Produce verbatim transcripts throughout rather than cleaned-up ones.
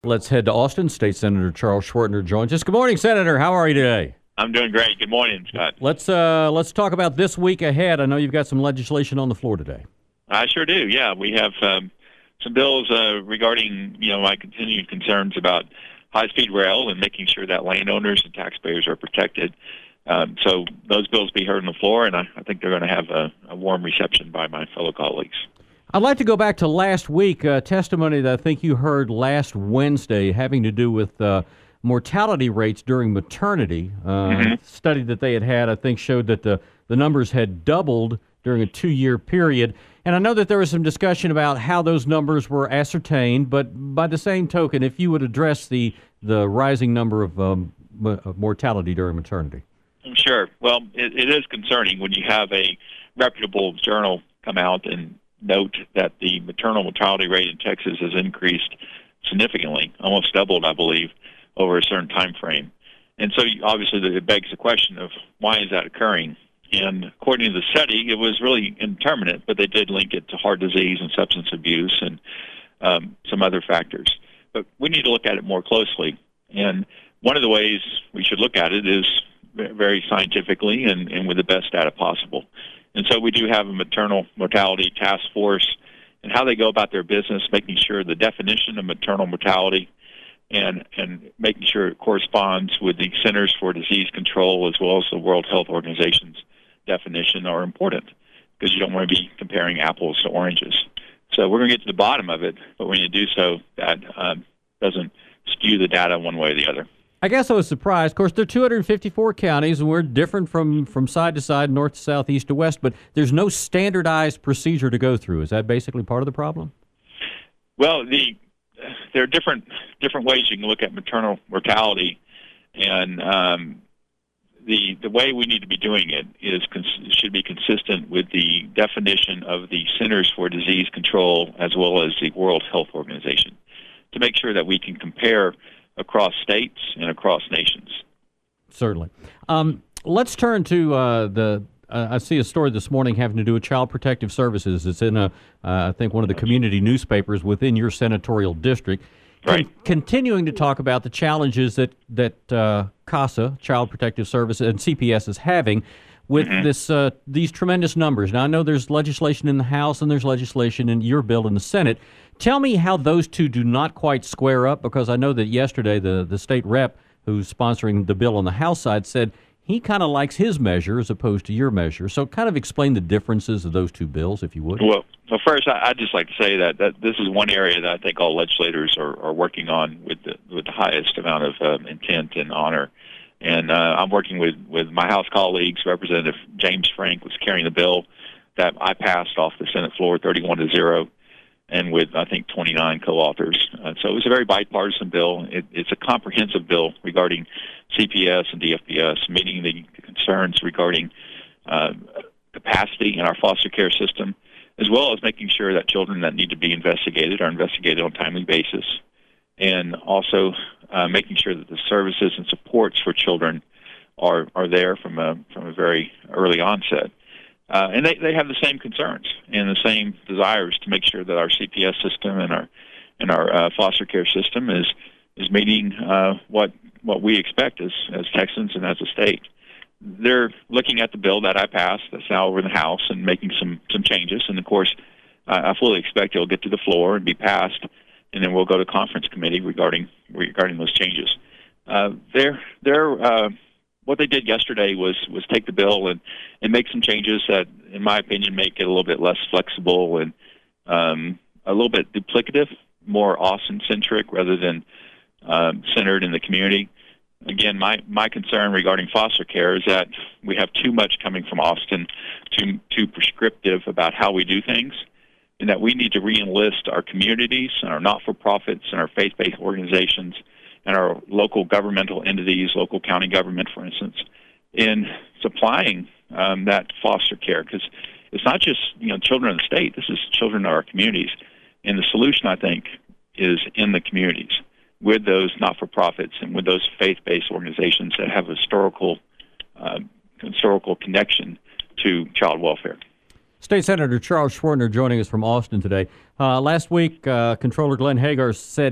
Let's head to Austin. State Senator Charles Schwertner joins us. Good morning, Senator. How are you today? I'm doing great. Good morning, Scott. Let's uh, let's talk about this week ahead. I know you've got some legislation on the floor today. I sure do. Yeah, we have um, some bills uh, regarding you know my continued concerns about high-speed rail and making sure that landowners and taxpayers are protected. Um, so those bills be heard on the floor, and I, I think they're going to have a, a warm reception by my fellow colleagues. I'd like to go back to last week, uh, testimony that I think you heard last Wednesday having to do with uh, mortality rates during maternity. Uh, Mm-hmm. study that they had had, I think, showed that the, the numbers had doubled during a two-year period. And I know that there was some discussion about how those numbers were ascertained, but by the same token, if you would address the, the rising number of, um, of mortality during maternity. Sure. Well, it, it is concerning when you have a reputable journal come out and note that the maternal mortality rate in Texas has increased significantly, almost doubled, I believe, over a certain time frame. And so you- obviously it begs the question of why is that occurring? And according to the study, it was really indeterminate, but they did link it to heart disease and substance abuse and um, some other factors. But we need to look at it more closely. And one of the ways we should look at it is very scientifically and, and with the best data possible. And so we do have a maternal mortality task force and how they go about their business, making sure the definition of maternal mortality and, and making sure it corresponds with the Centers for Disease Control as well as the World Health Organization's definition are important because you don't want to be comparing apples to oranges. So we're going to get to the bottom of it, but when you do so, that um, doesn't skew the data one way or the other. I guess I was surprised. Of course, there are two hundred fifty-four counties, and we're different from, from side to side, north to south, east to west, but there's no standardized procedure to go through. Is that basically part of the problem? Well, the there are different different ways you can look at maternal mortality, and um, the the way we need to be doing it is cons- should be consistent with the definition of the Centers for Disease Control as well as the World Health Organization to make sure that we can compare across states and across nations. Certainly. Um, let's turn to uh, the. Uh, I see a story this morning having to do with Child Protective Services. It's in a, uh, I think, one of the community newspapers within your senatorial district. Right. Con- continuing to talk about the challenges that that uh, CASA, Child Protective Services, and C P S is having with Mm-hmm. this uh, these tremendous numbers. Now, I know there's legislation in the House and there's legislation in your bill in the Senate. Tell me how those two do not quite square up, because I know that yesterday the, the state rep who's sponsoring the bill on the House side said he kind of likes his measure as opposed to your measure. So kind of explain the differences of those two bills, if you would. Well, well first, I, I'd just like to say that, that this is one area that I think all legislators are, are working on with the, with the highest amount of um, intent and honor. And uh, I'm working with, with my House colleagues. Representative James Frank was carrying the bill that I passed off the Senate floor thirty-one to zero. And with, I think, twenty-nine co-authors. Uh, so it was a very bipartisan bill. It, it's a comprehensive bill regarding C P S and D F P S, meeting the concerns regarding uh, capacity in our foster care system, as well as making sure that children that need to be investigated are investigated on a timely basis, and also uh, making sure that the services and supports for children are, are there from a, from a very early onset. Uh, and they, they have the same concerns and the same desires to make sure that our C P S system and our and our uh, foster care system is is meeting uh, what what we expect as as Texans and as a state. They're looking at the bill that I passed that's now over in the House and making some some changes. And of course, uh, I fully expect it'll get to the floor and be passed, and then we'll go to conference committee regarding regarding those changes. Uh, they're they're uh, What they did yesterday was was take the bill and, and make some changes that, in my opinion, make it a little bit less flexible and um, a little bit duplicative, more Austin-centric rather than um, centered in the community. Again, my, my concern regarding foster care is that we have too much coming from Austin, too, too prescriptive about how we do things, and that we need to re-enlist our communities and our not-for-profits and our faith-based organizations and our local governmental entities, local county government, for instance, in supplying um, that foster care. Because it's not just you know children of the state. This is children of our communities. And the solution, I think, is in the communities with those not-for-profits and with those faith-based organizations that have a historical, uh, historical connection to child welfare. State Senator Charles Schwertner joining us from Austin today. Uh, last week, uh, Controller Glenn Hagar said he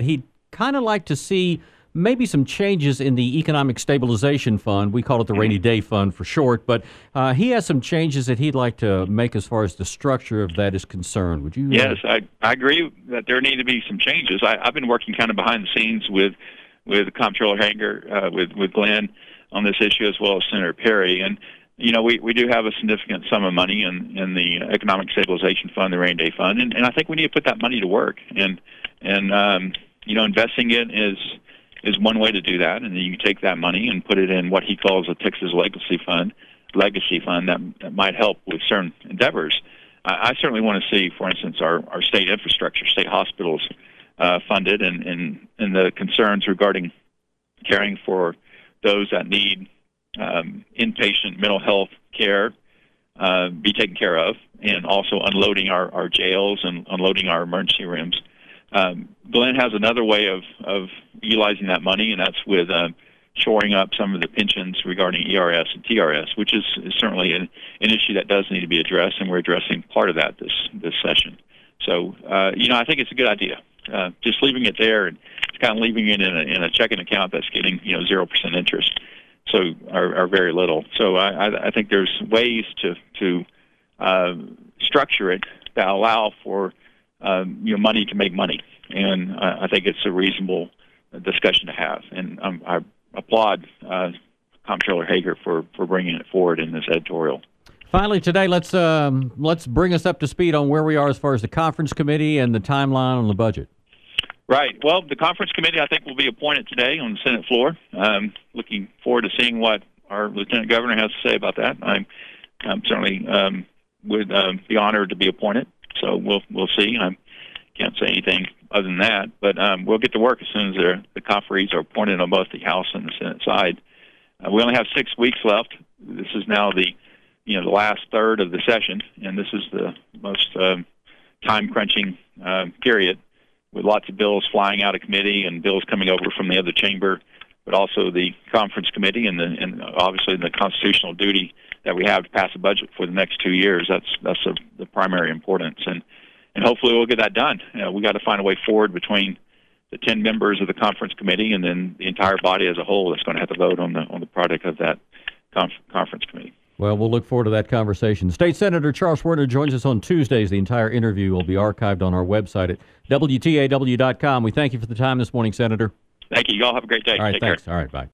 kind of like to see maybe some changes in the Economic Stabilization Fund. We call it the Rainy Day Fund for short, but uh, he has some changes that he'd like to make as far as the structure of that is concerned. Would you? Uh, yes, I, I agree that there need to be some changes. I, I've been working kind of behind the scenes with with Comptroller Hager, uh, with with Glenn on this issue, as well as Senator Perry, and you know we, we do have a significant sum of money in, in the Economic Stabilization Fund, the Rainy Day Fund, and, and I think we need to put that money to work. And and um, you know investing it is. is one way to do that, and then you can take that money and put it in what he calls a Texas Legacy Fund, legacy fund that, that might help with certain endeavors. I, I certainly want to see, for instance, our, our state infrastructure, state hospitals uh, funded, and, and, and the concerns regarding caring for those that need um, inpatient mental health care uh, be taken care of, and also unloading our, our jails and unloading our emergency rooms. Um, Glenn has another way of, of utilizing that money, and that's with uh, shoring up some of the pensions regarding E R S and T R S, which is, is certainly an, an issue that does need to be addressed, and we're addressing part of that this this session. So, uh, you know, I think it's a good idea. Uh, just leaving it there, and it's kind of leaving it in a, in a checking account that's getting, you know, zero percent interest, so or, or very little. So I, I, I think there's ways to to uh, structure it that allow for Um, you know, money to make money, and uh, I think it's a reasonable discussion to have. And um, I applaud uh, Comptroller Hager for, for bringing it forward in this editorial. Finally, today, let's um, let's bring us up to speed on where we are as far as the conference committee and the timeline on the budget. Right. Well, the conference committee, I think, will be appointed today on the Senate floor. Um, looking forward to seeing what our Lieutenant Governor has to say about that. I'm, I'm certainly um, would um, be honored to be appointed. So we'll we'll see. I can't say anything other than that, but um, we'll get to work as soon as the conferees are appointed on both the House and the Senate side. Uh, we only have six weeks left. This is now the you know the last third of the session, and this is the most um, time crunching uh, period, with lots of bills flying out of committee and bills coming over from the other chamber, but also the conference committee and the, and obviously the constitutional duty that we have to pass a budget for the next two years. That's that's a, the primary importance, and and hopefully we'll get that done. You know, we got to find a way forward between the ten members of the conference committee and then the entire body as a whole that's going to have to vote on the on the product of that conf- conference committee. Well, we'll look forward to that conversation. State Senator Charles Schwerner joins us on Tuesdays. The entire interview will be archived on our website at W T A W dot com. We thank you for the time this morning, Senator. Thank you. You all have a great day. All right, Take thanks. care. All right, bye.